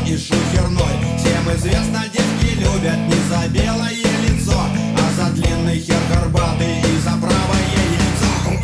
и шухерной. Всем известно, девки любят не за белое лицо, а за длинный хер горбатый и за правое яйцо.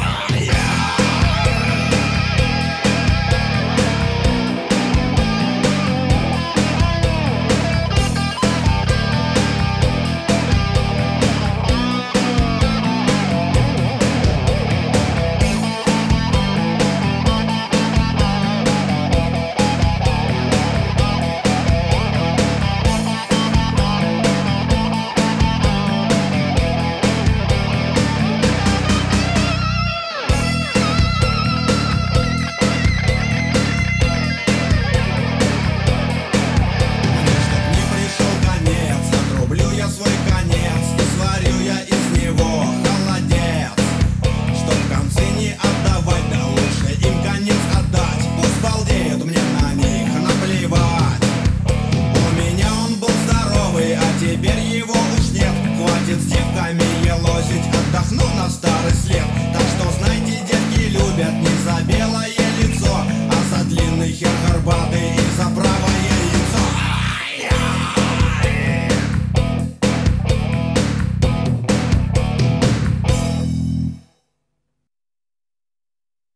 Теперь его уж нет, хватит с девками елозить, отдохну на старый след. Так что знайте, девки любят не за белое лицо, а за длинный хер горбатый